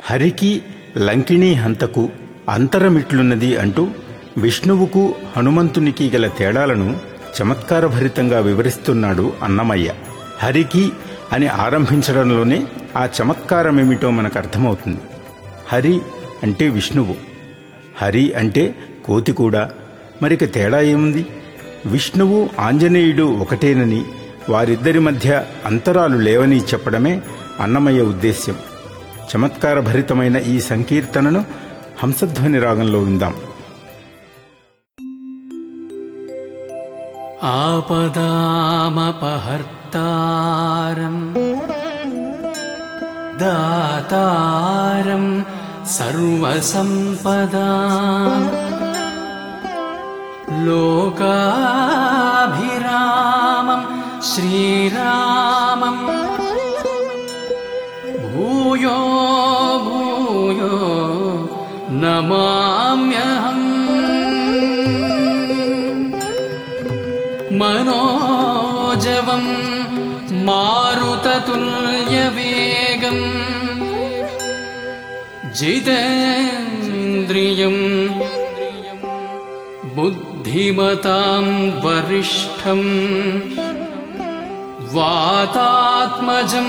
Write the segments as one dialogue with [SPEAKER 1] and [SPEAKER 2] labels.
[SPEAKER 1] హరికి లంకిణీ హంతకు అంతరమిట్లున్నది అంటూ విష్ణువుకు హనుమంతునికి గల తేడాలను చమత్కారభరితంగా వివరిస్తున్నాడు అన్నమయ్య. హరికి అని ఆరంభించడంలోనే ఆ చమత్కారమేమిటో మనకు అర్థమవుతుంది. హరి అంటే విష్ణువు, హరి అంటే కోతి కూడా. మరిక తేడా ఏముంది? విష్ణువు ఆంజనేయుడు ఒకటేనని, వారిద్దరి మధ్య అంతరాలు లేవని చెప్పడమే అన్నమయ్య ఉద్దేశ్యం. చమత్కారభరితమైన ఈ సంకీర్తనను హంసధ్వని రాగంలో విందాం.
[SPEAKER 2] ఆపదామపహర్తారం దాతారం సర్వసంపదాం లోకాభిరామం శ్రీరామం భూయో భూయో నమామ్యహం. మనోజవం మారుతతుల్యవేగం జితేంద్రియం బుద్ధిమతాం వరిష్ఠం వాతాత్మజం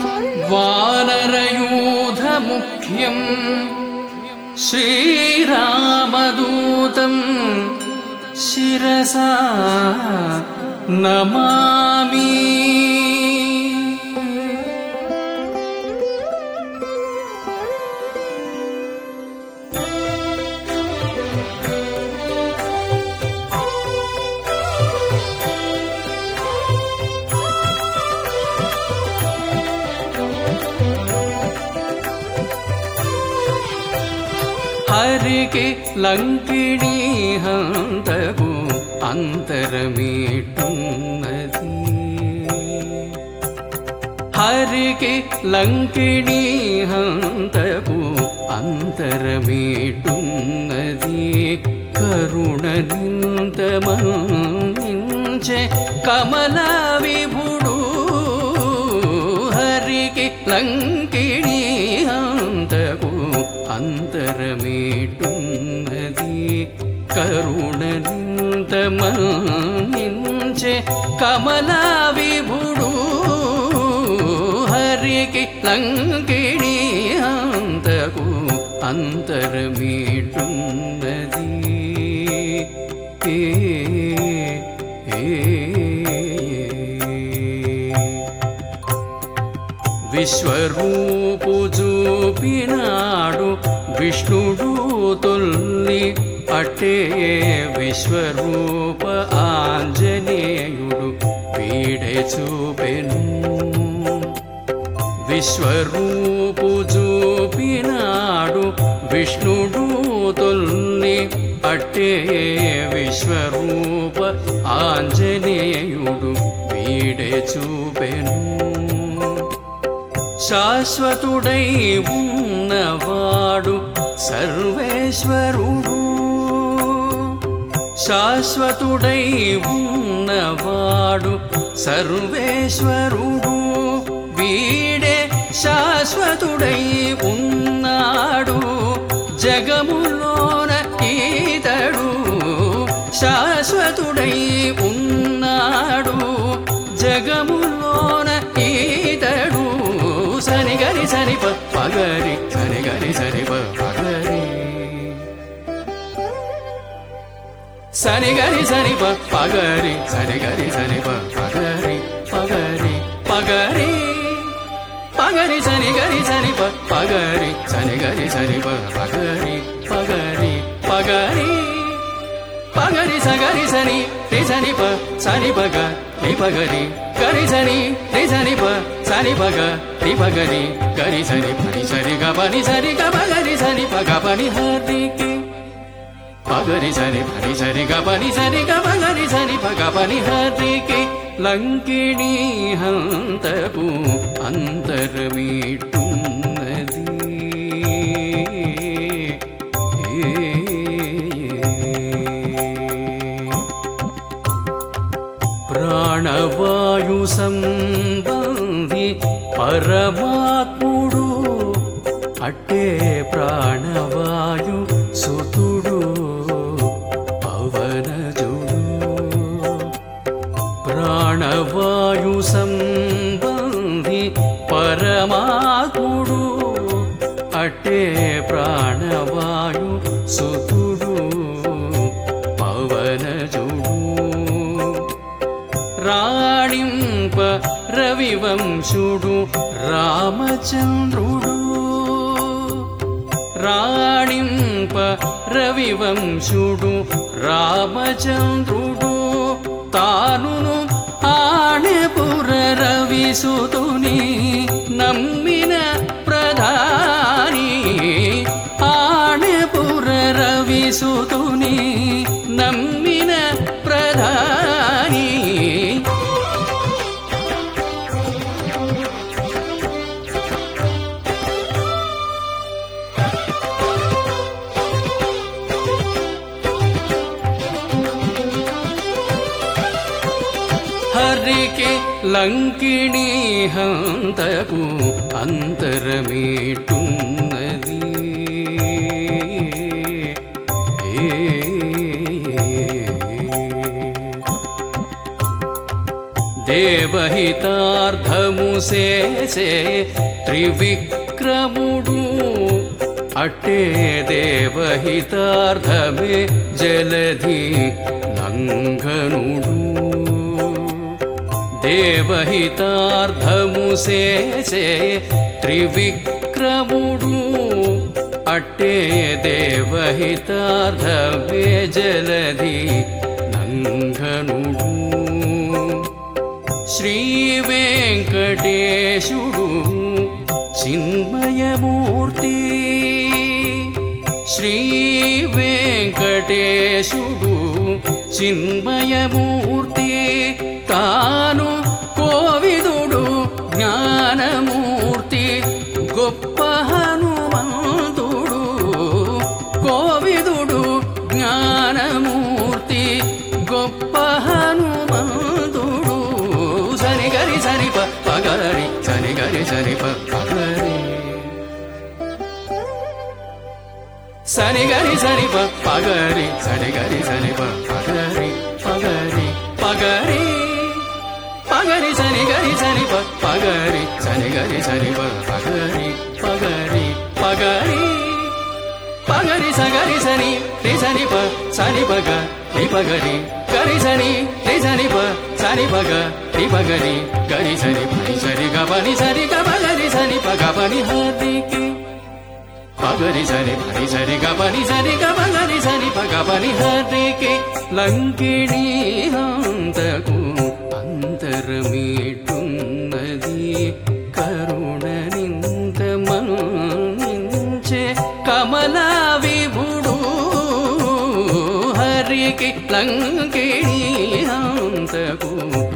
[SPEAKER 2] వానరయూధముఖ్యం శ్రీరామదూతం శిరసా నమామి. హరికి లంకిణీ హంతకు అంతరమేటున్నది. హరికి లంకిణీ హంతకు అంతరమేటున్నది. కరుణ నింతమనించే కమల విభుడు హరికి లంకిణీ హంతకు అంతరమేటున్నది. కరుణ నింతమనించే కమల విభుడు హరికి లంకిణీ హంతకు అంతరమేటున్నది. విశ్వరూపు చూపినాడు విష్ణుడు తొల్లి అట్టే విశ్వరూప ఆంజనేయుడు వీడే చూపెను. విశ్వరూపు చూపినాడు విష్ణుడు తొల్లి అట్టే విశ్వరూప ఆంజనేయుడు వీడే చూపెను. శాశ్వతుడై ఉన్నవాడు సర్వేశ్వరుడు. శాశ్వతుడై ఉన్నవాడు సర్వేశ్వరుడు వీడే శాశ్వతుడై ఉన్నాడు జగములోన ఈతడు. శాశ్వతుడై ఉన్నాడు జగములోన ఈతడు. సని గరి సని పగరి సని గరి సని పగరి సని గరి సని పగరి సని గరి సని పగరి పగరి పగరి పగరి సని గరి సని పగరి సని గరి సని పగరి పగరి పగరి పగరి సగరి సని రి సని ప సని పగ రి పగరి గరి సని రి సని ప సని పగ రి పగరి గరి సని పని సరి గ పని సరి గ పగరి సని పగ పని హరికి పగరి సని పని సరి గ పని సరి గ పగరి సని పగ పని హరికి లంకిణీ హంతకు అంతరమేటున్నది. ప్రాణవాయు సంబంధి పరమాత్ముడు అట్టే ప్రాణవాయు సుతుడు పవనజుడు ప్రాణవాయు సంబంధి పరమాత్ముడు అట్టే ప్రాణవాయు సుతుడు పవనజుడు రాణింప రవివంశుడు రామచంద్రుడు రాణింప రవివంశుడు రామచంద్రుడు తానును ఆణెపుర రవిసుతుని నమ్మిన ప్రధాని ఆణెపుర రవిసుతుని నమ్మిన ప్రధాని హరికి లంకిణీ హంతకు అంతరమేటున్నది దేవహితార్థము చేసే త్రివిక్రముడు అట్టే దేవహితార్థమే జలధి లంఘనుడు దేవహితార్థము చేసే త్రివిక్రముడు అట్టే దేవహితార్థమే జలధి లంఘనుడు శ్రీ వెంకటేశుడు చిన్మయమూర్తి శ్రీ వెంకటేశుడు చిన్మయమూర్తి తాను కోవిదుడు జ్ఞానమూర్తి గొప్ప హనుమంతుడు కోవిదుడు జ్ఞానమూర్తి గొప్ప హనుమంతుడు సని గరి సని పగరి సని గరి సని పగరి సని గరి సని పగరి సని గరి సని పగరి పగరి పగరి పగరి సని గరి సని పగరి సని గరి సని పగరి పగరి పగరి పగరి సగరి సని రి సని సని పగ రి పగరి గరి సని రి సని సని పగ రి పగరి గరి సని సరి గబని సరి గబగరి సని పగబని హరికి పగరి సరి హరి సరి గబని సరి గబగరి సని పగబని హరికి లంకిణీ హంతకు అంతరమేటున్నది కరుణ నింత మన్నించే కమలా విభుడు హరికి లంకిణీ హంతకు